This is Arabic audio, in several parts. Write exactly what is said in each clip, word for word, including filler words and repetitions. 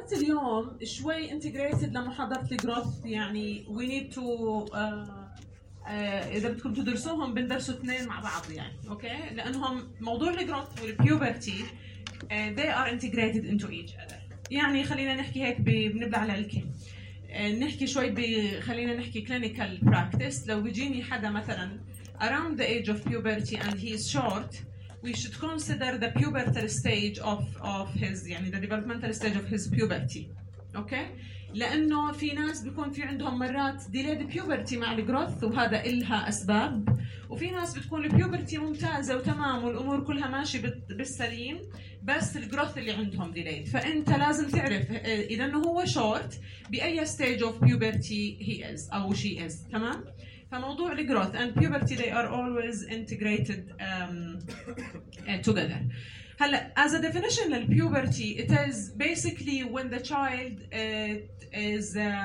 محاضرات اليوم شوي انتجريتد لمحاضرة الجروث، يعني we need to uh, uh, إذا بدكم تدرسوهم بندرسوا اثنين مع بعض يعني، أوكي؟ لأنهم موضوع الجروث والبيوبرتي uh, they are integrated into each other. يعني خلينا نحكي هيك بنبلع على الكلمة. نحكي شوي ب خلينا نحكي clinical practice. لو بيجيني حدا مثلا around the age of puberty and he is short, we should consider the pubertal stage of of his يعني the developmental stage of his puberty. اوكي؟ لانه في ناس بيكون في عندهم مرات delayed puberty مع الجروث وهذا إلها اسباب، وفي ناس بتكون البيوبرتي ممتازه وتمام والامور كلها ماشي بالسليم بس الجروث اللي عندهم delayed. فانت لازم تعرف اذا انه هو short باي stage of puberty he is او she is. تمام؟ فموضوع الجروث and puberty they are always integrated um, together. هلا as a definition للpuberty it is basically when the child uh, is uh,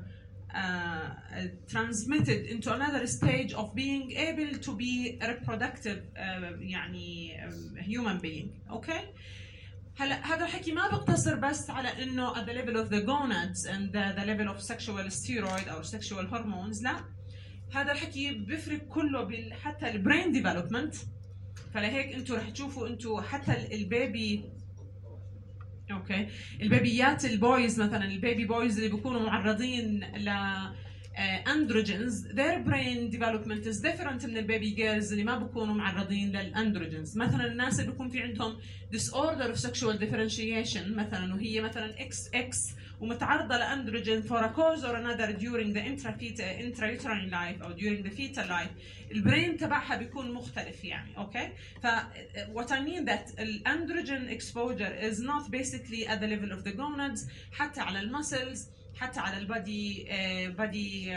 uh, transmitted into another stage of being able to be a reproductive uh, يعني um, human being. okay? هلا هذا الحكي ما بقتصر بس على انه at the level of the gonads and the, the level of sexual steroid or sexual hormones. لا، هذا الحكي بيفرق كله بال حتى البرين ديفلوبمنت. فلهيك انتم رح تشوفوا انتم حتى البيبي اوكي البيبيات البويز مثلا البيبي بويز اللي بيكونوا معرضين ل اندروجينز their brain development is different من البيبي جيرلز اللي ما بيكونوا معرضين للاندروجينز. مثلا الناس اللي بيكون في عندهم disorder of sexual differentiation مثلا وهي مثلا إكس إكس ومتعرضه لاندروجين for a cause or another during the intrauterine life او during the fetal life البرين تبعها بيكون مختلف يعني. اوكي؟ ف what I mean that الأندروجين exposure is not basically at the level of the gonads، حتى على المسلز، حتى على البادي بادي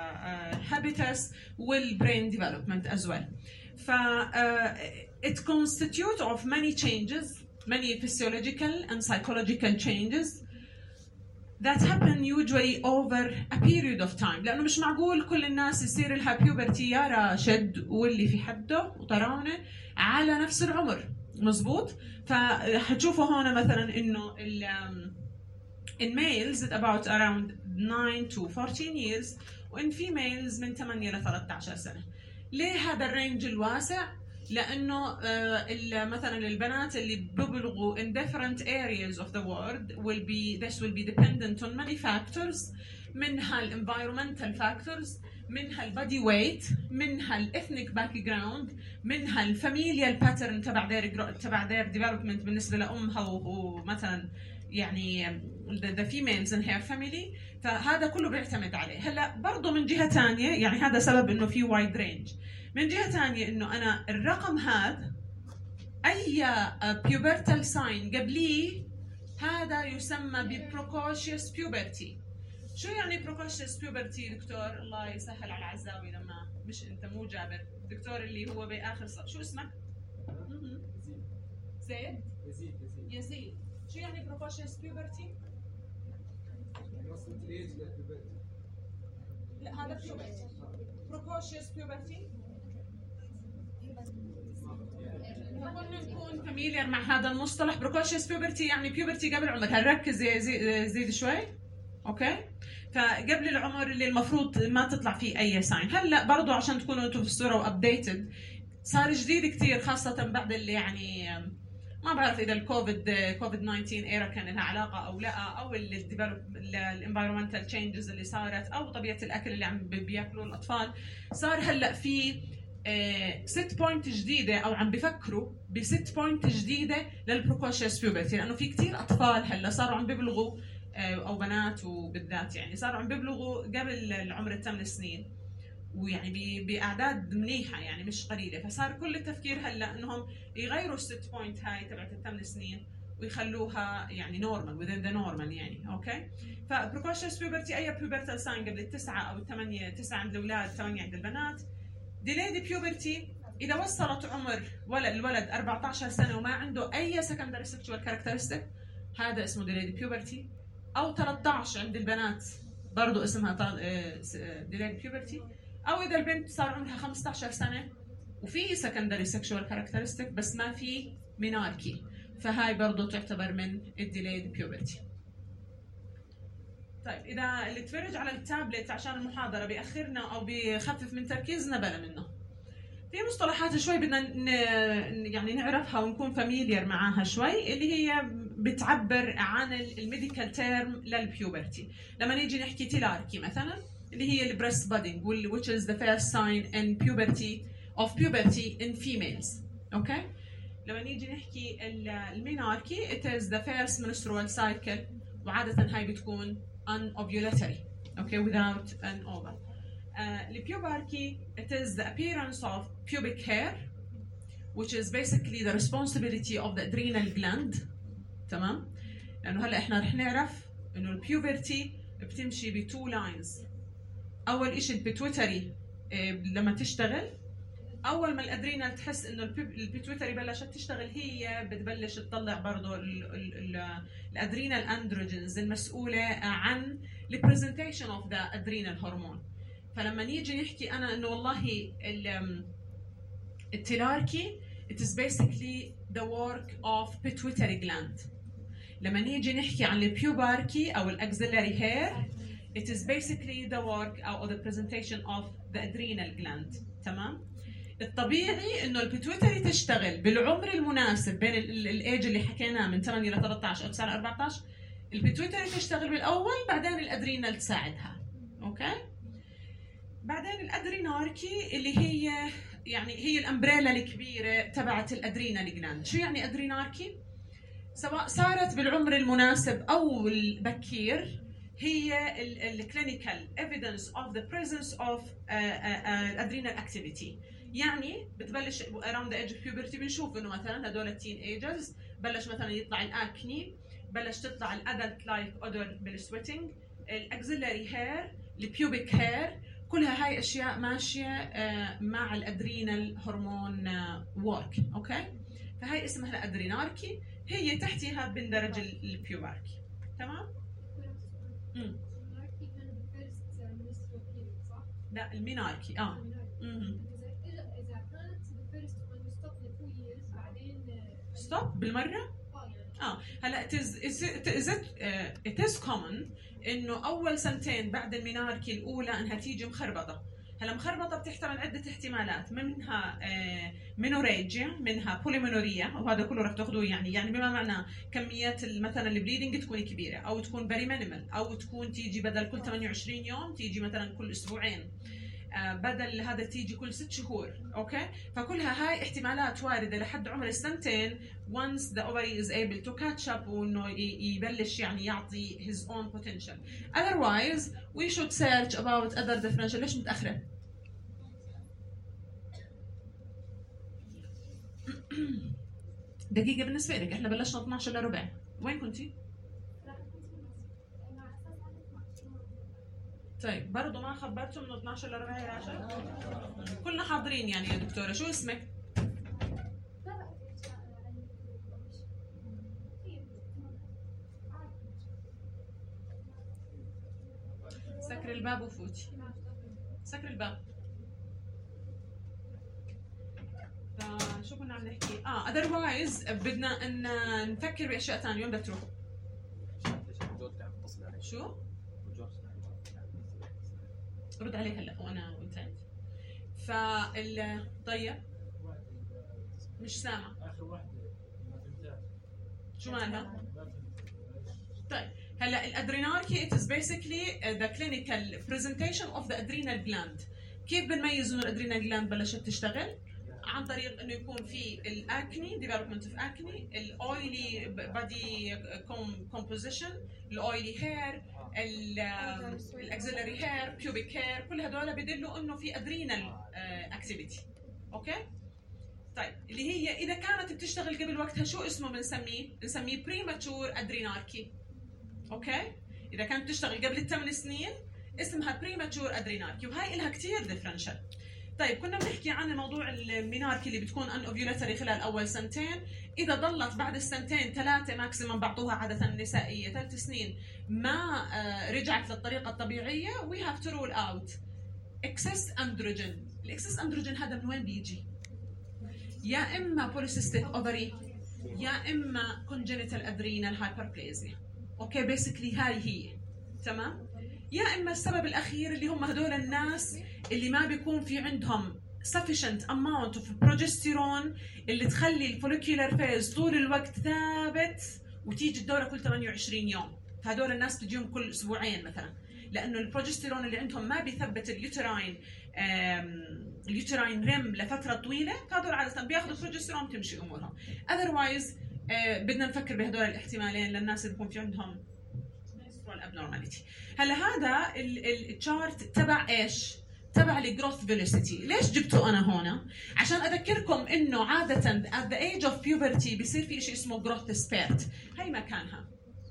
هابيتس والبرين ديفلوبمنت as well. ف uh, it constitutes of many changes, many physiological and psychological changes that happen usually over a period of time. لأنه مش معقول كل الناس يصير لها puberty يا راشد واللي في حده وطراونة على نفس العمر. مزبوط؟ فحتشوفوا هون مثلا إنه ال in males it's about around nine to fourteen years وإن females من ثمانية ل ثلاثة عشر سنة. ليه هذا الرينج الواسع؟ لأنه uh, مثلا البنات اللي ببلغوا in different areas of the world will be this will be dependent on many factors، منها ال environmental factors، منها ال body weight، منها ال ethnic background، منها ال familial pattern تبع their تبع their development بالنسبة لأمها ومثلا يعني the females in her family. فهذا كله بيعتمد عليه. هلا برضه من جهة ثانية يعني هذا سبب إنه في wide range. من جهة ثانية إنه أنا الرقم هذا أي pubertal sign قبليه هذا يسمى ب precocious puberty. شو يعني precocious puberty دكتور؟ الله يسهل على العزاوي لما مش أنت مو جابر دكتور اللي هو بآخر صف. شو اسمك؟ زيد؟ يزيد يزيد. شو يعني precocious puberty؟ لا هذا puberty. precocious puberty كنا نكون فاميليار مع هذا المصطلح. precocious puberty يعني puberty قبل العمر. هنركز يا زيد شوي. اوكي؟ فقبل العمر اللي المفروض ما تطلع فيه اي ساين. هلا برضو عشان تكونوا انتم في الصوره وابديتد صار جديد كثير خاصه بعد اللي يعني ما بعرف اذا الكوفيد كوفيد تسعة عشر ايرا كان لها علاقه او لا، او الانفايرمنتال تشينجز اللي صارت او طبيعه الاكل اللي عم بياكلوه الاطفال. صار هلا في ست بوينت جديده او عم بفكروا بست بوينت جديده للبروكوشيوس بيوبرتي، لانه في كثير اطفال هلا صاروا عم بيبلغوا او بنات وبالذات يعني صاروا عم بيبلغوا قبل العمر الثمان سنين ويعني باعداد منيحه يعني مش قليله. فصار كل التفكير هلا انهم يغيروا الست بوينت هاي تبعت الثمان سنين ويخلوها يعني نورمال within the normal يعني. اوكي؟ فبروكوشيوس بيوبرتي اي بيوبرتال ساين قبل التسعه او الثمانيه، تسعه عند الاولاد ثمانيه عند البنات. delayed puberty اذا وصلت عمر ولد الولد أربعة عشر سنه وما عنده اي secondary sexual characteristic هذا اسمه delayed puberty. او ثلاثة عشر عند البنات برضه اسمها delayed puberty. او اذا البنت صار عمرها خمسة عشر سنه وفي secondary sexual characteristic بس ما في مناركي فهاي برضه تعتبر من delayed puberty. طيب اذا اللي تفرج على التابلت عشان المحاضره بياخرنا او بيخفف من تركيزنا بلا منه. في مصطلحات شوي بدنا ن... يعني نعرفها ونكون فاميليار معاها شوي، اللي هي بتعبر عن الميديكال تيرم للبيوبرتي. لما نيجي نحكي تيلاركي مثلا اللي هي البريست بادنج which is the first sign in puberty of puberty in females. اوكي okay? لما نيجي نحكي الميناركي it is the first menstrual cycle، وعادة هاي بتكون unovulatory okay without an ovum. البيوباركي uh, it is the appearance of pubic hair which is basically the responsibility of the adrenal gland. تمام؟ لأنه هلا احنا رح نعرف إنه البيوبرتي بتمشي بتو لاينز. أول إشي البيتويتري لما تشتغل، أول ما الأدرينال تحس إنه البيتويتري بلشت تشتغل هي بتبلش تطلع برضه الأدرينال أندروجينز المسؤولة عن البرزنتيشن of the adrenal hormone. فلما نيجي نحكي أنا إنه والله التيلاركي it is basically the work of pituitary gland. لما نيجي نحكي عن البيوباركي أو الأكسلري hair it is basically the work أو the presentation of the adrenal gland. تمام؟ الطبيعي إنه البيتويتري تشتغل بالعمر المناسب بين الإيج اللي حكيناه من ثمانية إلى ثلاثة عشر أو تسعة إلى أربعة عشر. البيتويتري تشتغل بالأول، بعدين الأدرينال تساعدها. أوكي؟ بعدين الأدريناركي اللي هي يعني هي الأمبريلا الكبيرة تبعت الأدرينال جلاند. شو يعني أدريناركي؟ سواء صارت بالعمر المناسب أو البكير، هي الكلينيكال evidence of the presence of uh, uh, adrenal activity. يعني بتبلش around the age of puberty بنشوف إنه مثلا هدول التين ايجرز بلش مثلا يطلع الأكني، بلش تطلع الأدلت لايك أودر بالسويتنج، الأكسلري هير، البيوبيك هير، كلها هاي أشياء ماشية uh, مع الأدرينال هرمون وورك. uh, أوكي؟ فهاي اسمها الأدريناركي، هي تحتها بندرج البيوباركي. تمام؟ امم لا الميناركي اه امم اذا كانت الفيرست وين ستوب لتو ييرز بعدين ستوب بالمره اه هلا it is is it uh, it is common انه اول سنتين بعد الميناركي الاولى انها تيجي مخربطه. هلا مخربطه بتحتمل عده احتمالات، منها مينوريجيا، منها بوليمينوريا، وهذا كله رح تاخذوه يعني يعني بما معناه كميات مثلا البليدنج تكون كبيره، او تكون فيري مينيمال، او تكون تيجي بدل كل ثمانية وعشرين يوم تيجي مثلا كل اسبوعين، بدل هذا تيجي كل ست شهور. اوكي؟ فكلها هاي احتمالات وارده لحد عمر السنتين once the ovary is able to catch up وانه يبلش يعني يعطي his own potential. Otherwise we should search about other differential. ليش متأخرة؟ دقيقة بالنسبة لك، احنا بلشنا اثنعش الا ربع، وين كنتي؟ طيب برضه ما خبرتوا من اثنعش الا ربع يا راشد؟ كلنا حاضرين يعني يا دكتورة. شو اسمك؟ سكر الباب وفوتي. سكر الباب. فشو كنا عم نحكي؟ اه otherwise بدنا ان نفكر باشياء ثانية. وين بدك تروح؟ شو؟ رد عليه هلا وانا وانتهيت. فال طيب مش سامع. شو مالها؟ طيب هلا الادريناركي it is basically the clinical presentation of the adrenal gland. كيف بنميز انه الادرينال جلاند بلشت تشتغل؟ عن طريق انه يكون في الاكني development of acne، الاويلي body composition، الاويلي هير، الاكسلري هير، بيوبيك هير، كل هدول بدلوا انه في ادرينال اكتيفيتي. اوكي؟ طيب اللي هي اذا كانت بتشتغل قبل وقتها شو اسمه بنسميه؟ بنسميه بريماتشور ادريناركي. اوكي؟ اذا كانت بتشتغل قبل الثمان سنين اسمها بريماتشور ادريناركي، وهي لها كثير ديفرنشال. طيب كنا بنحكي عن موضوع الميناركي اللي بتكون ان اوفيولاتري خلال اول سنتين، اذا ضلت بعد السنتين ثلاثه ماكسيمم بعطوها عاده النسائيه، ثلاث سنين ما رجعت للطريقه الطبيعيه we have to rule out excess androgen. الاكسس اندروجين هذا من وين بيجي؟ يا اما بوليسيستيك اوفري يا اما congenital adrenal hyperplasia. اوكي بيسكلي هاي هي تمام؟ يا اما السبب الاخير اللي هم هدول الناس اللي ما بيكون في عندهم sufficient amount of progesterone اللي تخلي الفوليكولار فيز طول الوقت ثابت وتيجي الدوره كل ثمانية وعشرين يوم. فهدول الناس بتجيهم كل اسبوعين مثلا، لانه البروجستيرون اللي عندهم ما بيثبت اليوتراين اليوتراين ريم لفتره طويله، فهدول عاده بياخذوا بروجستيرون تمشي امورهم. اذروايز بدنا نفكر بهدول الاحتمالين للناس اللي بيكون في عندهم menstrual abnormality. هلا هذا التشارت تبع ايش؟ تبع الجروث فيلوسيتي. ليش جبته انا هون؟ عشان اذكركم انه عاده at the age of puberty بيصير في شيء اسمه جروث سبيرت. هي مكانها،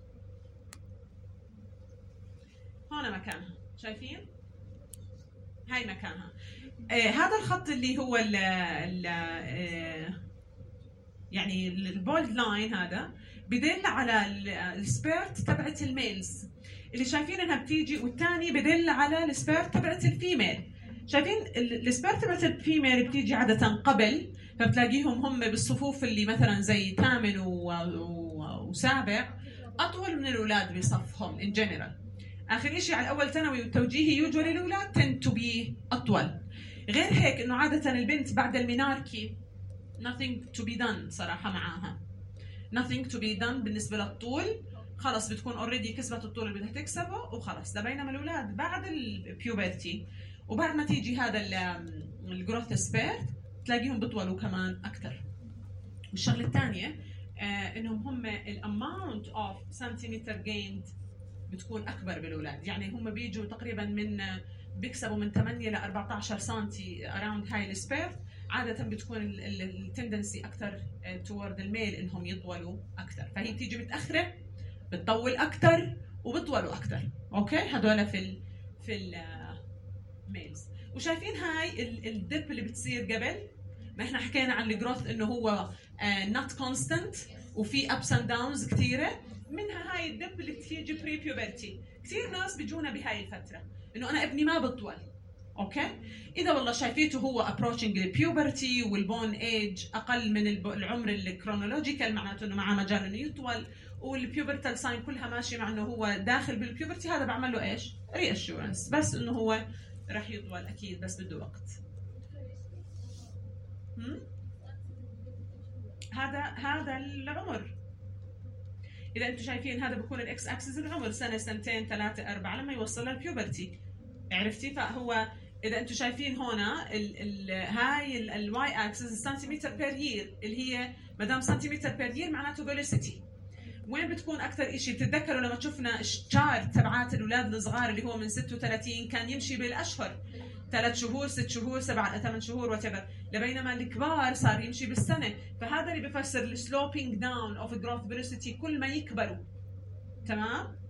هون مكانها، شايفين؟ هاي مكانها. آه هذا الخط اللي هو ال ال آه يعني البولد لاين هذا بدل على السبيرت تبعت الميلز اللي شايفين انها بتيجي، والثاني بدل على السبيرت تبعت الفيميل. شايفين السبيرت تبعت الفيميل بتيجي عاده قبل، فبتلاقيهم هم بالصفوف اللي مثلا زي ثامن وسابع اطول من الاولاد بصفهم ان جنرال. اخر شيء على الاول ثانوي والتوجيهي يوجوالي الاولاد tend to be اطول. غير هيك انه عاده البنت بعد الميناركي nothing to be done صراحه معاها. nothing to be done بالنسبه للطول، خلص بتكون اوريدي كسبت الطول اللي بدها تكسبه وخلص. ده بينما الاولاد بعد البيوبرتي وبعد ما تيجي هذا الجروث سبيرت تلاقيهم بيطولوا كمان اكثر. والشغله الثانيه آه انهم هم الاماونت اوف سنتيمتر جيند بتكون اكبر بالاولاد، يعني هم بيجوا تقريبا من بيكسبوا من ثمانية ل أربعة عشر سنتي اراوند هاي السبيرت. عاده بتكون التندنسي اكثر تورد الميل انهم يطولوا اكثر، فهي بتيجي متاخره بتطول اكثر وبطولوا اكثر. اوكي هذول في ال في الميلز. وشايفين هاي الدب اللي بتصير قبل ما احنا حكينا عن الجروث انه هو نوت كونستنت وفي ابس اند داونز كثيره، منها هاي الدب اللي بتيجي بري بيوبرتي. كثير ناس بيجونا بهاي الفتره انه انا ابني ما بطول. اوكي اذا والله شايفيته هو ابروتشنج البيوبرتي والبون ايج اقل من العمر الكرونولوجيكال، معناته انه معه مجال انه يطول، والبيوبرتال ساين كلها ماشيه مع انه هو داخل بالبيوبرتي، هذا بعمل له ايش؟ ري اشورنس، بس انه هو راح يطول اكيد بس بده وقت. هم؟ هذا هذا العمر. اذا انتم شايفين هذا بكون الاكس اكسس العمر، سنه سنتين ثلاثه اربعه لما يوصل للبيوبرتي. عرفتي؟ فهو اذا انتم شايفين هنا ال ال هاي الواي اكسس سنتيمتر بير يير، اللي هي ما دام سنتيمتر بير يير معناته فيلوسيتي. وين بتكون اكثر شيء؟ بتتذكروا لما شفنا الشارت تبعات الاولاد الصغار اللي هو من ستة وثلاثين كان يمشي بالاشهر، ثلاث شهور ست شهور سبعة ثمان شهور وتبر، لبينما الكبار صار يمشي بالسنه. فهذا اللي بفسر السلوبينج داون اوف جروث فيلوسيتي كل ما يكبروا. تمام؟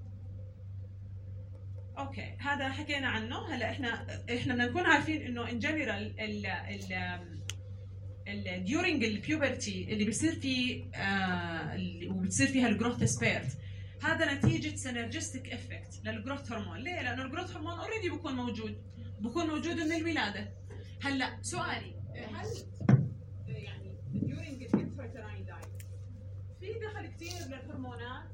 اوكي هذا حكينا عنه. هلا احنا احنا بدنا نكون عارفين انه ان جنرال ال ال ال during البيوبرتي اللي بيصير فيه آه وبتصير فيها الجروث سبيرت، هذا نتيجه سينرجستيك افكت للجروث هرمون. ليه؟ لانه الجروث هرمون اوريدي بيكون موجود بكون موجود من الولاده. هلا سؤالي، هل يعني during الانتراتراين لاين في دخل كثير للهرمونات؟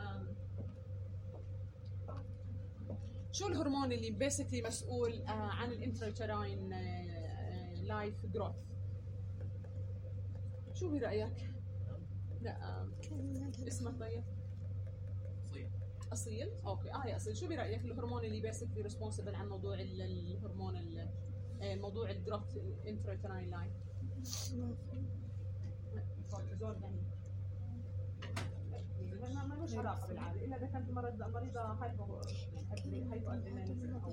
شو الهرمون اللي بيسكلي مسؤول عن الانتراتراين لايف جروث؟ شو برأيك؟ لا اسمه طيب اصيل. اصيل؟ اوكي اه يا اصيل، شو برأيك الهرمون اللي بيسكلي ريسبونسبل عن موضوع الهرمون موضوع الجروث انتراتراين لاين؟ ما ما لهش علاقه بالعاده الا اذا كانت مرض مريضه هايبو هايبو ادرينالين او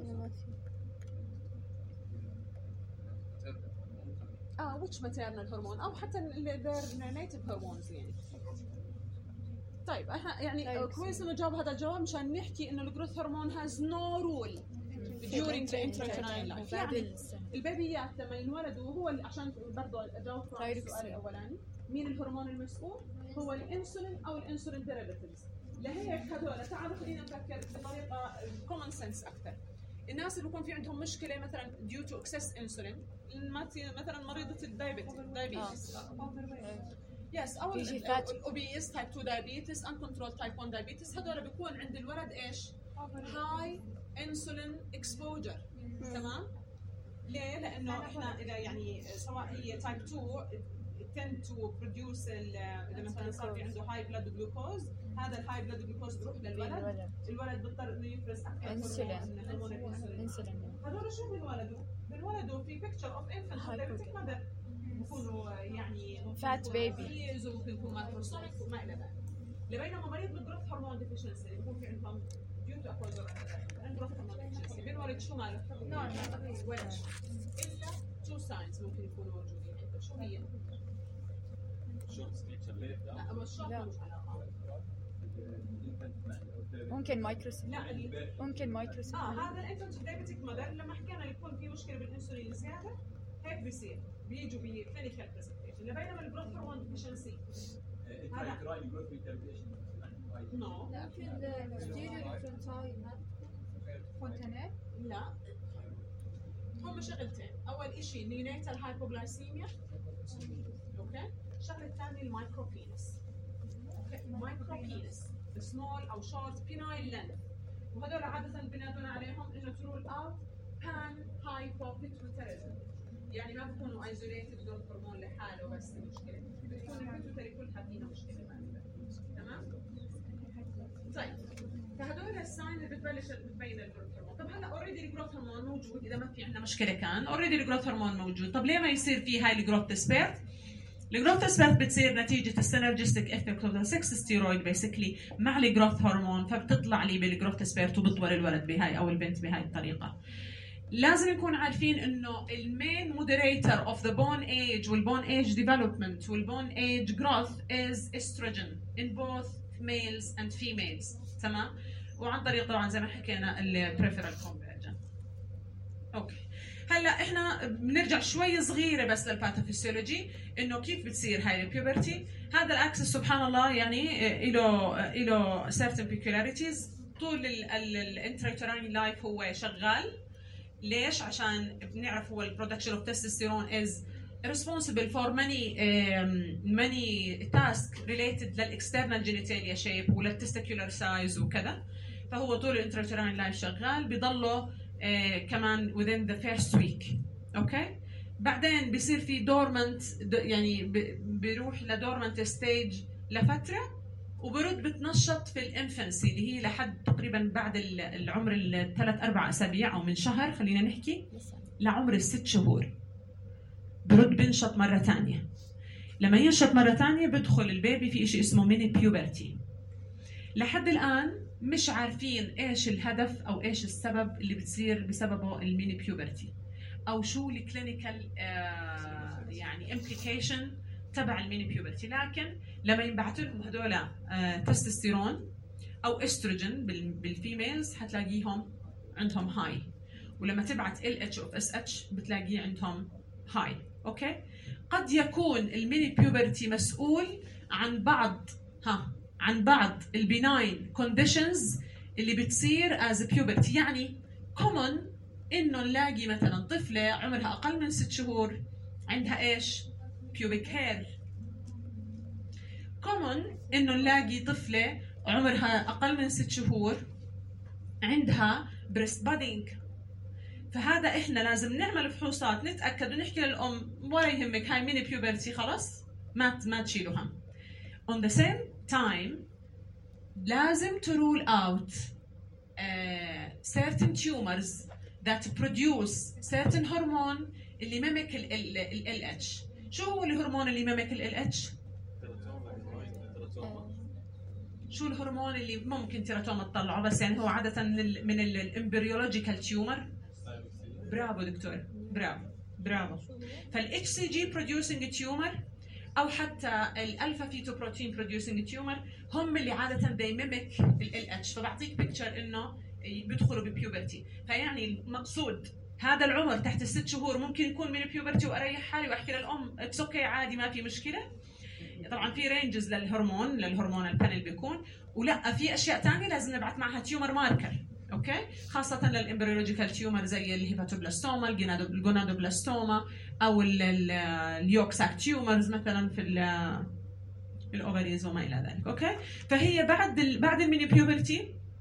اه ويتش ماتيرنال هرمون او حتى their native هرمونز يعني. طيب احنا يعني كويس انه جاوب هذا الجواب مشان نحكي انه الجروث هرمون هاز نو رول during the intrauterine life. يعني البيبيات لما ينولدوا هو عشان برضه اجاوب على السؤال الاولاني، مين الهرمون المسؤول؟ هو الانسولين او الانسولين ديريفاتيفز. لهيك هذول تعالوا خلينا نفكر بطريقه كومن سنس اكثر. الناس اللي بيكون في عندهم مشكله مثلا due to excess insulin، مثلا مريضه الدايابيتس يس او الاوبيس تايب اثنين دايابيتس، انكنترول تايب واحد دايابيتس، هذول بيكون عند الولد ايش؟ هاي انسولين اكسبوجر. تمام؟ ليه؟ لانه احنا اذا يعني سواء هي تايب اثنين tend to produce اذا مثلا صار في عنده هاي بلاد جلوكوز، هذا الهاي بلاد جلوكوز بيروح للولد، الولد بيضطر انه يفرز اكثر انسولين. انسولين. هذول شو بنولدوا؟ بنولدوا في بيكتشر اوف انفنت دايبيتيك ماذر، بكونوا يعني فات بيبي، ممكن يكون مايكروسوميك وما الى ذلك. لبينما مريض بالجروث هرمون ديفيشنسي اللي بيكون في عندهم ديو تو اكوزر جروث هرمون ديفيشنسي بينولد شو ماله؟ نورمال ولا الا تو ساينز ممكن يكونوا موجودين عنده. شو هي؟ لا مش شرط مش علاقه. ممكن مايكروسوم، لا ممكن مايكروسوم. اه هذا الانفنت دايبيتيك ماذر لما حكينا يكون في مشكله بالانسولين زياده هيك بيصير، بيجوا بكلينيكال برزنتيشن. لبينما الجروث هرمون ديفيشنسي هذا نو لا في الستيريو فونتانيل. لا هم شغلتين، اول شيء نيونيتال هايبوغلايسيميا، اوكي. الشغله الثانيه المايكرو بينس، مايكرو بينس سمول او شورت بينايل لينث، وهذول عاده بنادون عليهم انه ترول اوت بان هايبوبيتوتريزم، يعني ما بيكونوا ايزوليتد جروث هرمون لحاله بس المشكله، بتكون البيتوتري كلها فيها مشكله. تمام؟ طيب فهدول الساين اللي بتبلش بتبين الجروث هرمون. طب هلا اوريدي الجروث هرمون موجود، اذا ما في عندنا مشكله كان اوريدي الجروث هرمون موجود، طب ليه ما يصير في هاي الجروث سبيرت؟ الجروث سبيرت بتصير نتيجه السينرجستيك افكت اوف ذا سكس ستيرويد بيسكلي مع الجروث هرمون، فبتطلع لي بالجروث سبيرت وبطول الولد بهاي او البنت بهاي الطريقه. لازم نكون عارفين انه المين مودريتور اوف ذا بون ايج والبون ايج ديفلوبمنت والبون ايج جروث از استروجين in both males and females. تمام؟ وعن طريق طبعا زي ما حكينا البريفرال كونفرجن. اوكي هلا احنا بنرجع شوي صغيره بس للباثوفيسيولوجي انه كيف بتصير هاي البيوبرتي. هذا الاكسس سبحان الله يعني له له certain peculiarities. طول الانتريتورين لايف هو شغال. ليش؟ عشان بنعرف هو البرودكشن اوف تستوستيرون از responsible for many um, many tasks related للاكسترنال جينيتاليا شيب وللتستيكولار سايز وكذا. فهو طول الانتريتورين لايف شغال، بيضله uh, كمان within the first week. اوكي بعدين بيصير في دورمنت، يعني بيروح لدورمنت ستيج لفتره وبرد بتنشط في الانفنسي اللي هي لحد تقريبا بعد العمر الثلاث اربع اسابيع او من شهر خلينا نحكي لعمر الست شهور برد بنشط مره ثانيه. لما ينشط مره ثانيه بدخل البيبي في شيء اسمه ميني بيوبرتي. لحد الان مش عارفين ايش الهدف او ايش السبب اللي بتصير بسببه الميني بيوبرتي او شو الكلينيكال آه يعني امبليكيشن تبع الميني بيوبرتي. لكن لما ينبعث لهم هذول آه تستوستيرون او استروجين بالفيميلز حتلاقيهم عندهم هاي، ولما تبعت ال اتش اوف اس اتش بتلاقيه عندهم هاي. اوكي قد يكون الميني بيوبرتي مسؤول عن بعض ها عن بعض البناين كونديشنز اللي بتصير از بيوبرتي. يعني كومن انه نلاقي مثلا طفله عمرها اقل من ست شهور عندها ايش؟ بيوبيك هير. كومن انه نلاقي طفله عمرها اقل من ست شهور عندها بريست بادينج. فهذا احنا لازم نعمل فحوصات نتاكد ونحكي للام ولا يهمك هاي ميني بيوبرتي خلص ما ما تشيلوا هم. on the same time لازم to rule out uh, certain tumors that produce certain hormone اللي ميمك ال L H. شو هو الهرمون اللي ميمك ال L H؟ شو الهرمون اللي ممكن تيراتوما تطلعه بس يعني هو عادة من ال من الامبريولوجيكال تيومر. برافو دكتور برافو برافو. فال H C G producing tumor او حتى الالفا فيتو بروتين بروديوسينج تيومر هم اللي عاده they mimic ال L H. فبعطيك بيكتشر انه بيدخلوا ببيوبرتي. فيعني المقصود هذا العمر تحت الست شهور ممكن يكون من بيوبرتي واريح حالي واحكي للام اتس اوكي عادي ما في مشكله. طبعا في رينجز للهرمون للهرمون البانل بيكون، ولا في اشياء ثانيه لازم نبعث معها تيومر ماركر. اوكي خاصه للامبريولوجيكال تيومر زي الهيباتوبلاستوما الجونادوبلاستوما او اليوكساك تيومرز مثلا في الاوفريز وما الى ذلك. اوكي فهي بعد ال بعد الميني بيوبرتي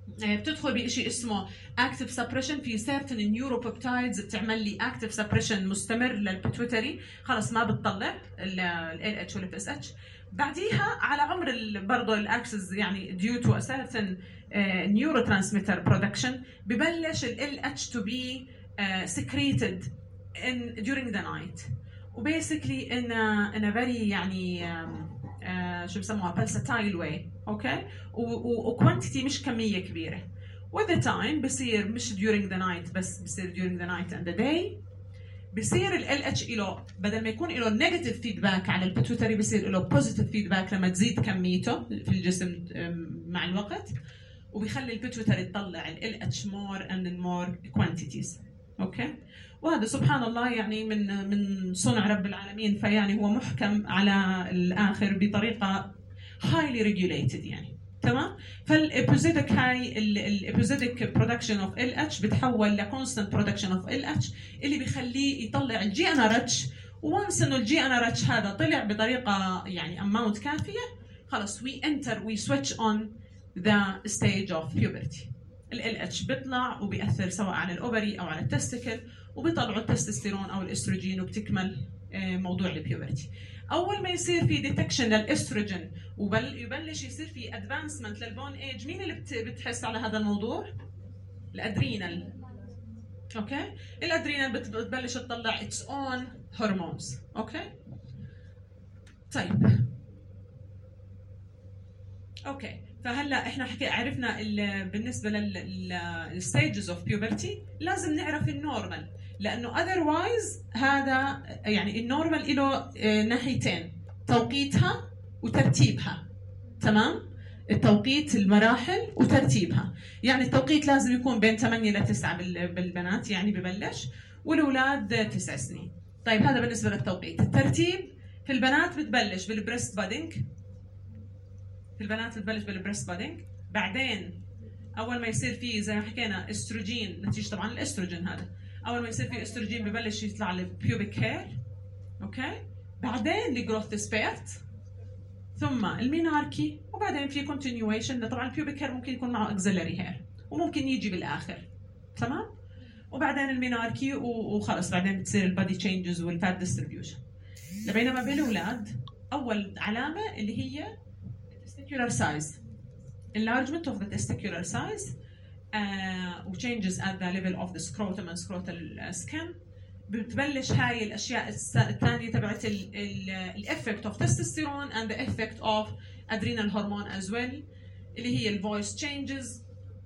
بتدخل بشيء اسمه active suppression في certain neuropeptides بتعمل لي active suppression مستمر للبيتويتري، خلص ما بتطلع ال L H وال F S H. بعديها على عمر برضه الاكسس يعني due to a certain uh, neurotransmitter production ببلش ال L H to be uh, secreted in during the night وباسically in a, in a very يعني um, uh, شو بسموها pulsatile way. اوكي وكوانتيتي مش كميه كبيره. with the time بصير مش during the night بس بصير during the night and the day بصير ال L H له بدل ما يكون له نيجاتيف فيدباك على البيتويتري بصير له بوزيتيف فيدباك لما تزيد كميته في الجسم مع الوقت، وبيخلي البيتويتري تطلع ال L H more and more quantities. اوكي وهذا سبحان الله يعني من من صنع رب العالمين، فيعني هو محكم على الاخر بطريقه highly regulated يعني تمام. فالابيزوديك هاي الابيزوديك برودكشن اوف ال اتش بتحول لكونستنت برودكشن اوف ال اتش اللي بيخليه يطلع الجي ان ار اتش. وانس انه الجي ان ار اتش هذا طلع بطريقه يعني اماونت كافيه، خلص وي انتر وي سويتش اون ذا ستيج اوف بيوبرتي. ال اتش بيطلع وبيأثر سواء على الاوفري او على التستيكل، وبيطلعوا التستوستيرون او الاستروجين وبتكمل موضوع البيوبرتي. اول ما يصير في ديتكشن للاستروجين ويبلش يصير في ادفانسمنت للبون ايج، مين اللي بتحس على هذا الموضوع؟ الادرينال. اوكي الادرينال بتبلش تطلع اتس اون هرمونز. اوكي طيب اوكي فهلا احنا حكي عرفنا بالنسبه للستيجز اوف بيوبرتي لازم نعرف النورمال، لانه otherwise هذا يعني النورمال له ناحيتين، توقيتها وترتيبها. تمام؟ التوقيت المراحل وترتيبها، يعني التوقيت لازم يكون بين ثمانية ل تسعة بالبنات يعني ببلش، والاولاد تسع سنين. طيب هذا بالنسبه للتوقيت. الترتيب في البنات بتبلش بالبريست بادنج، في البنات بتبلش بالبريست بادنج، بعدين اول ما يصير فيه زي ما حكينا استروجين نتيجه طبعا الاستروجين، هذا اول ما يصير فيه استروجين ببلش يطلع البيوبيك هير. اوكي بعدين الجروث سبيرت، ثم الميناركي، وبعدين في كونتينيويشن. طبعا البيوبيك هير ممكن يكون معه اكزيلري هير وممكن يجي بالاخر. تمام؟ وبعدين الميناركي وخلص بعدين بتصير البادي تشينجز والفات ديستريبيوشن. بينما بالاولاد اول علامه اللي هي testicular size, enlargement of the testicular size uh, changes at the level of the scrotum and scrotal skin. بتبلش هاي الاشياء الثانيه تبعت الافكت اوف testosterone and the effect of adrenal hormone as well اللي هي الفويس تشينجز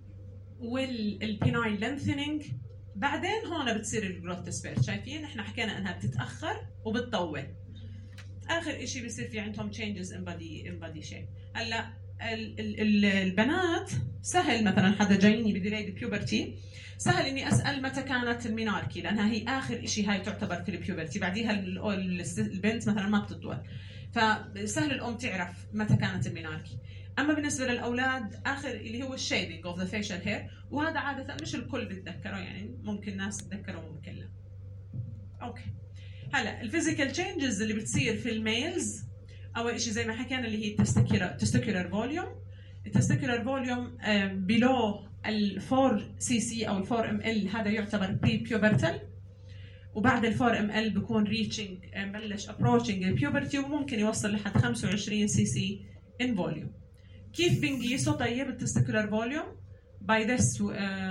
والبيناين لينثينينج. بعدين هون بتصير الجروث سبيرت. شايفين احنا حكينا انها بتتاخر وبتطول. اخر شيء بيصير في عندهم changes in body in body shape. هلا ال ال البنات سهل مثلا حدا جايني بديليد بيوبرتي سهل اني اسال متى كانت الميناركي، لانها هي اخر شيء هاي تعتبر في البيوبرتي، بعديها البنت مثلا ما بتطول، فسهل الام تعرف متى كانت الميناركي. اما بالنسبه للاولاد اخر اللي هو الشيبنج اوف ذا فيشل هير، وهذا عاده مش الكل بيتذكره، يعني ممكن ناس تتذكره وممكن لا. اوكي هلا الفيزيكال تشينجز اللي بتصير في الميلز، اول شيء زي ما حكينا اللي هي التستيكولار فوليوم. التستيكولار فوليوم بلو ال أربعة سي سي او ال أربعة ام ال، هذا يعتبر بري بيوبرتال، وبعد ال أربعة ام ال بيكون ريتشنج بلش ابروتشنج البيوبرتي، وممكن يوصل لحد خمسة وعشرين سي سي ان فوليوم. كيف بنقيسه؟ طيب التستيكولار فوليوم باي ذس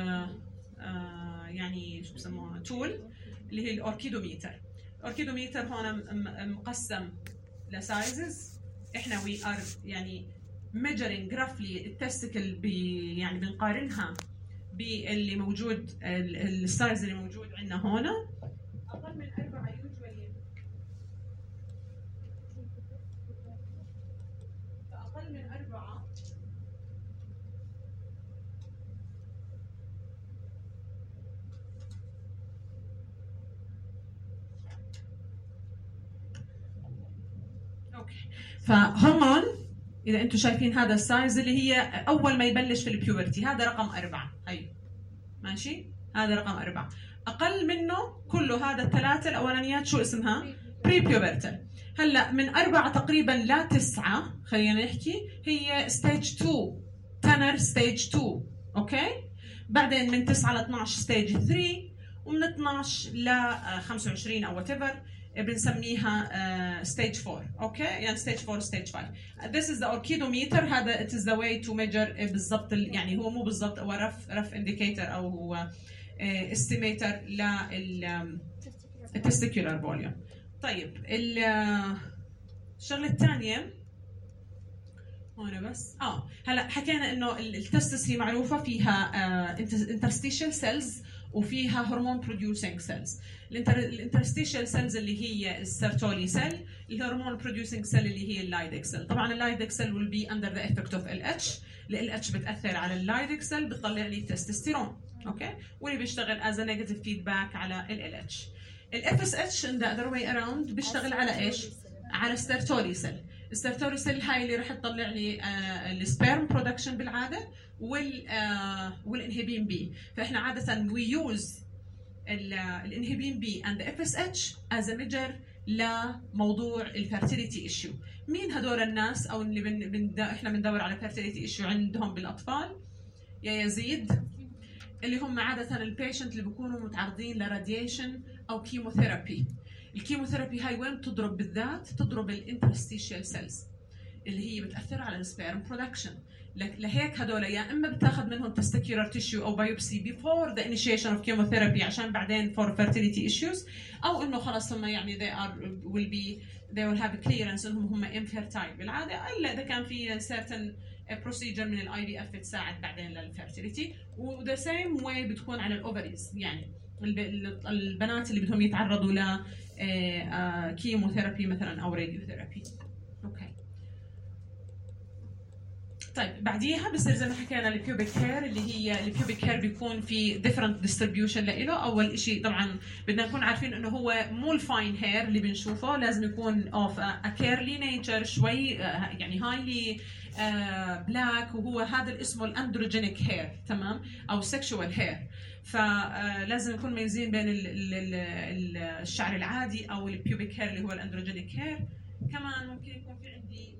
يعني شو بسموها تول اللي هي الاوركيدوميتر. الاوركيدوميتر هون مقسم لسايزز. احنا وي ار يعني measuring roughly التستيكل بي يعني بنقارنها باللي موجود السايز اللي موجود عندنا هنا. اقل من أربعة يوجوالي، اقل من أربعة اوكي. فهون إذا أنتم شايفين هذا السايز اللي هي أول ما يبلش في البيوبرتي، هذا رقم أربعة. أيوه ماشي، هذا رقم أربعة. أقل منه كله هذا الثلاثة الأولانيات شو اسمها؟ بري بيوبرتال. هلا من أربعة تقريبا لا تسعة خلينا نحكي هي ستيج اثنين، تنر ستيج اثنين. اوكي. بعدين من تسعة ل اثنعش ستيج ثلاثة، ومن اثنعش ل خمسة وعشرين او وات ايفر بنسميها ستيج أربعة. اوكي، يعني ستيج أربعة ستيج خمسة. This is the orchidometer. هذا it is the way to measure بالضبط، يعني هو مو بالضبط، هو رف رف indicator او هو estimator لل testicular volume. طيب الشغله الثانيه هون بس اه هلا حكينا انه التستس هي معروفه فيها interstitial cells وفيها هرمون producing cells. الانترستيشال سيلز اللي هي السيرتولي سيل، الهرمون producing سيل اللي هي اللايدك سيل. طبعا اللايدك سيل will be under the effect of ال اتش، ال اتش بتاثر على اللايدك سيل بتطلع لي التستوستيرون، اوكي، واللي بيشتغل as a negative feedback على ال اتش. الاف اس اتش in the other way around بيشتغل على ايش؟ على السيرتولي سيل. السيرتولي سيل هاي اللي راح تطلع لي السبيرم برودكشن بالعاده وال والانهبين بي. فاحنا عاده وي يوز الانهبين بي اند اف اس اتش از ا ميجر لموضوع الفيرتيليتي ايشيو. مين هدول الناس او اللي بن بن احنا بندور على فيرتيليتي ايشيو عندهم بالاطفال يا يزيد؟ اللي هم عاده البيشنت اللي بيكونوا متعرضين لراديشن او كيموثيرابي. الكيموثيرابي هاي وين بتضرب بالذات؟ تضرب الانترستيشيال سيلز اللي هي بتاثر على السبيرم برودكشن. لهيك هدول يا اما بتاخذ منهم testicular tissue او biopsy before the initiation of chemotherapy عشان بعدين for fertility issues، او انه خلص هم يعني they are will be they will have clearance انهم هم infertile بالعاده، الا اذا كان في certain procedure من الاي في اف تساعد بعدين للفيرتيليتي. و the same way بتكون على الاوفريز، يعني البنات اللي بدهم يتعرضوا ل كيموثيرابي مثلا او راديوثيرابي. اوكي. طيب بعديها بصير زي ما حكينا البيوبيك هير، اللي هي البيوبيك هير بيكون في different distribution له. اول شيء طبعا بدنا نكون عارفين انه هو مو الفاين هير اللي بنشوفه، لازم يكون of a curly nature شوي، يعني highly بلاك، وهو هذا اللي اسمه الاندروجينيك هير، تمام، او sexual hair. فلازم نكون ميزين بين ال ال ال الشعر العادي او البيوبيك هير اللي هو الاندروجينيك هير. كمان ممكن يكون في عندي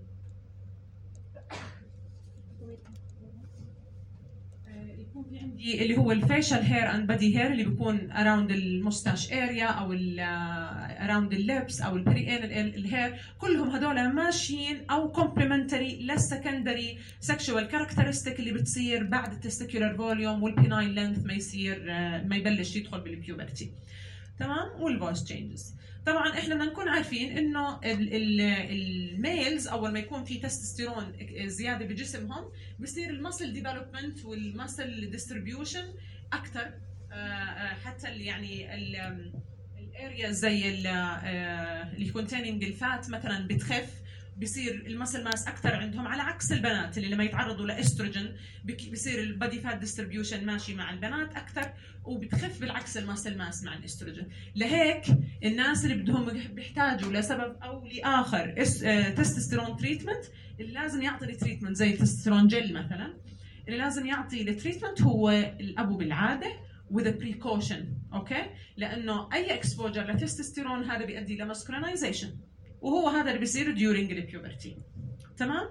يكون في عندي اللي هو الفيشل هير اند بادي هير اللي بيكون اراوند الموستاش اريا او اراوند اللبس او البريئين الهير. كلهم هدول ماشيين او كومبلمنتري للسكندري سكشوال كاركترستيك اللي بتصير بعد التستيكولار فوليوم والبيناين لينث ما يصير ما يبلش يدخل بالبيوبرتي، تمام، والفويس تشينجز. طبعا احنا بدنا نكون عارفين انه الميلز اول ما يكون في تستوستيرون زياده بجسمهم بصير المسل ديفلوبمنت والمسل ديستريبيوشن اكثر، حتى يعني الاريا زي اللي كونتيننج الفات مثلا بتخف، بصير المسل ماس اكثر عندهم، على عكس البنات اللي لما يتعرضوا لاستروجين بصير البادي فات ديستريبيوشن ماشي مع البنات اكثر، وبتخف بالعكس الماسل ماس مع الاستروجين. لهيك الناس اللي بدهم بيحتاجوا لسبب او لاخر تستوستيرون تريتمنت، اللي لازم يعطي التريتمنت زي التستوستيرون جل مثلا، اللي لازم يعطي التريتمنت هو الابو بالعاده with a precaution، اوكي، لانه اي اكسبوجر لتستوستيرون هذا بيؤدي لماسكولينايزيشن، وهو هذا اللي بيصير during البيوبرتي، تمام؟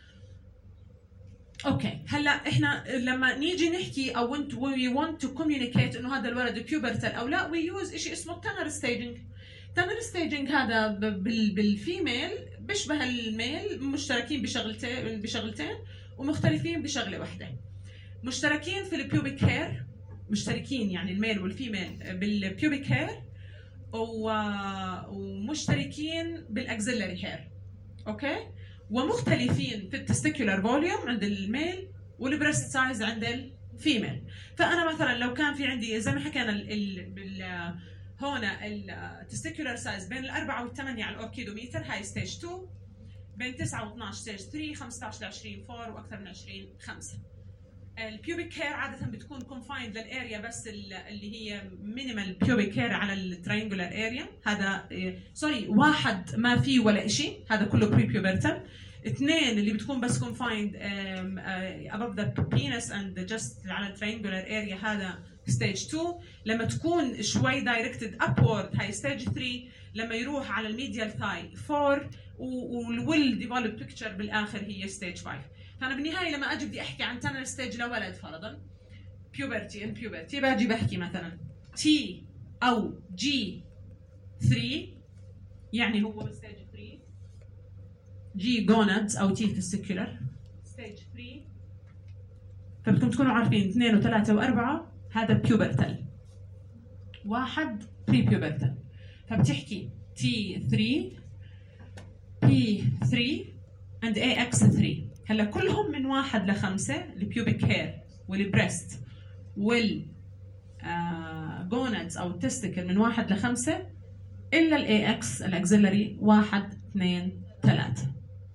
اوكي. هلا احنا لما نيجي نحكي او انت we want to communicate انه هذا الولد بيوبرتال او لا، we use شيء اسمه تانر ستيجنج. تانر ستيجنج هذا بالفيميل بيشبه الميل، مشتركين بشغلتين بشغلتين ومختلفين بشغله واحده. مشتركين في البيوبيك هير، مشتركين يعني الميل والفيميل بالبيوبيك هير، ومشتركين بالاكسلري هير، اوكي، ومختلفين في التستيكولار فوليوم عند الميل والبريست سايز عند الفيميل. فانا مثلا لو كان في عندي زي ما حكينا ال هنا التستيكولار سايز بين الأربعة والثمانية على الاوركيدوميتر، هاي ستيج اثنين، بين تسعة واثنعش ستيج ثلاثة، خمسة عشر ل عشرين أربعة، واكثر من عشرين خمسة. البيوبيك هير عاده بتكون كونفايند للاريا بس اللي هي مينيمال بيوبيك هير على الترينجولار اريا، هذا سوري واحد ما فيه ولا شيء، هذا كله بري بيوبرتال. اثنين اللي بتكون بس كونفايند above the penis and just على الترينجولار اريا، هذا ستيج اثنين. لما تكون شوي دايركتد upward هاي ستيج ثلاثة، لما يروح على الميديال ثاي أربعة، والويل ديفلوب بيكتشر بالاخر هي ستيج خمسة. فانا بالنهايه لما اجي بدي احكي عن تانر ستيج لولد فرضا بيوبرتي ان بيوبرتي باجي بحكي مثلا تي او جي ثلاثة يعني هو ستيج ثلاثة جي جونادز او تي تستيكولر ستيج ثلاثة فبدكم تكونوا عارفين اثنين وثلاثة وأربعة هذا بيوبرتال واحد بري بيوبرتال فبتحكي تي ثلاثة بي ثلاثة and إيه إكس ثلاثة هلا كلهم من واحد لخمسة البيوبيك هير والبريست وال جونادز او التستيكل من واحد لخمسة الا الاي اكس الاكسلري واحد اثنين ثلاثة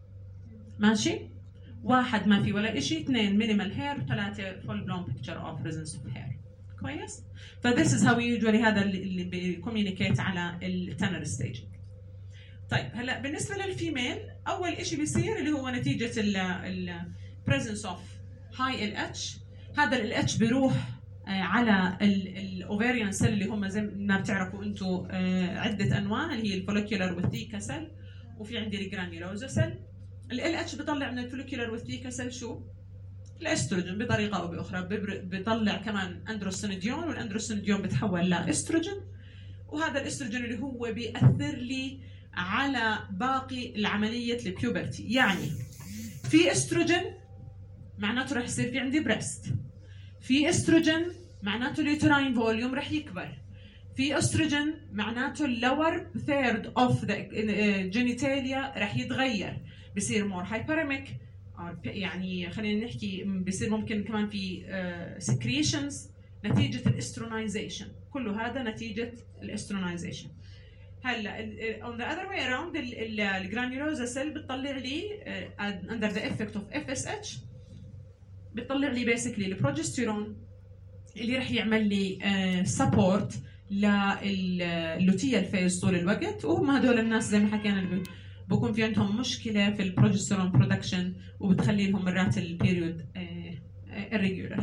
ماشي واحد ما في ولا شيء اثنين مينيمال هير وثلاثة فول بلون بيكتشر اوف بريزنس اوف هير كويس ف this is how we usually هذا اللي بيكوميونيكيت على التنر ستيج طيب هلا بالنسبه للفيميل اول شيء بيصير اللي هو نتيجه ال presence of high ال اتش هذا ال اتش بيروح على الاوفيريان سيل اللي هم زي ما بتعرفوا انتم عده انواع اللي هي الفوليكولر والثيكا سيل وفي عندي الجرانيولوزا سيل ال اتش بيطلع من الفوليكولر والثيكا سيل شو؟ الاستروجين بطريقه او باخرى بيطلع كمان اندروستينيديون والاندروستينيديون بتحول لاستروجين وهذا الاستروجين اللي هو بيأثر لي على باقي العمليه البيوبرتي يعني في استروجين معناته رح يصير في عندي بريست في استروجين معناته اليوتراين فوليوم رح يكبر في استروجين معناته اللور ثيرد اوف ذا جينيتاليا رح يتغير بصير مور هايبريميك يعني خلينا نحكي بصير ممكن كمان في سكريشنز نتيجه الاسترونايزيشن كله هذا نتيجه الاسترونايزيشن هلا on the other way around الجرانيولوزا سيل بتطلع لي uh, under the effect of إف إس إتش بتطلع لي بيسكلي البروجستيرون اللي رح يعمل لي سبورت uh, لللوتيال فيز طول الوقت وهم هدول الناس زي ما حكينا اللي بكون في عندهم مشكله في البروجستيرون برودكشن وبتخلي لهم مرات البيريود irregular.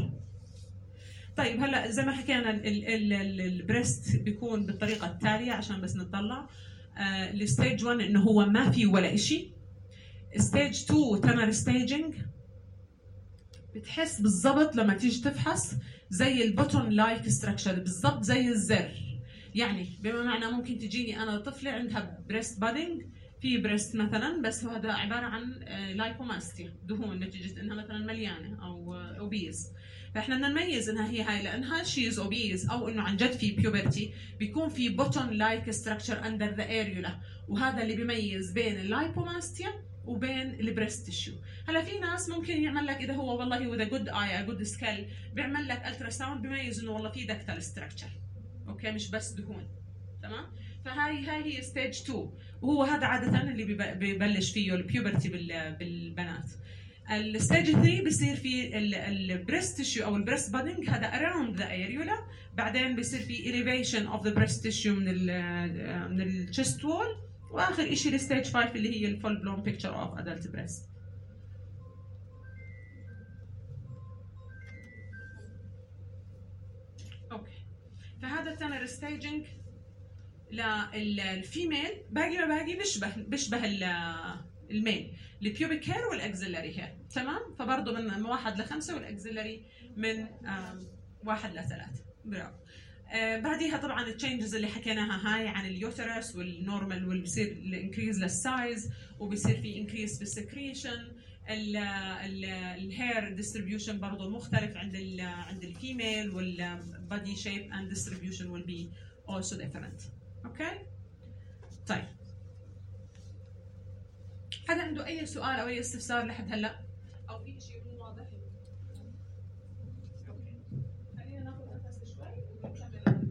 طيب هلا زي ما حكينا البريست بيكون بالطريقه التاليه عشان بس نطلع الستيج واحد انه هو ما في ولا شيء. ستيج اثنين تنر ستيجنج بتحس بالضبط لما تيجي تفحص زي البوتون لايك ستراكشر بالضبط زي الزر يعني بما معنى ممكن تجيني انا طفله عندها بريست بادنج في بريست مثلا بس هذا عباره عن لايبوماستيا دهون نتيجه انها مثلا مليانه او اوبيز فاحنا بدنا نميز انها هي هاي لانها شيز اوبيز او انه عن جد في بيوبرتي بيكون في بوتون لايك ستراكشر اندر ذا اريولا وهذا اللي بيميز بين اللايبوماستيا وبين البريست تيشو. هلا في ناس ممكن يعمل لك اذا هو والله وذا جود اي جود سكال بيعمل لك الترا ساوند بيميز انه والله في دكتال ستراكشر اوكي مش بس دهون تمام. فهاي هاي هي ستيج اثنين وهو هذا عاده اللي ببلش فيه البيوبرتي بالبنات. الستيج ثلاثة بيصير في البريست تيشو او البريست بادنج هذا اراوند ذا اريولا بعدين بيصير في elevation اوف ذا بريست تيشو من ال من الشيست وول واخر شيء الستيج خمسة اللي هي الفول بلون بيكتشر اوف ادلت بريست. اوكي فهذا التنر ستيجنج للفيميل باقي ما باقي بيشبه بيشبه الميل البيوبيك هير والاكسلري هير تمام. فبرضه من واحد لخمسه والاكسلري من واحد لثلاثه برافو. آه بعديها طبعا التشينجز اللي حكيناها هاي عن اليوترس والنورمال والبصير الانكريز للسايز وبصير في انكريز في السكريشن. الهير ديستريبيوشن برضه مختلف عند ال عند الفيميل والبادي شيب اند ديستريبيوشن will be also different. اوكي طيب حدا عنده اي سؤال او اي استفسار لحد هلا او في شيء مو واضح؟ اوكي خلينا ناخذ نفس شوي ونكمل.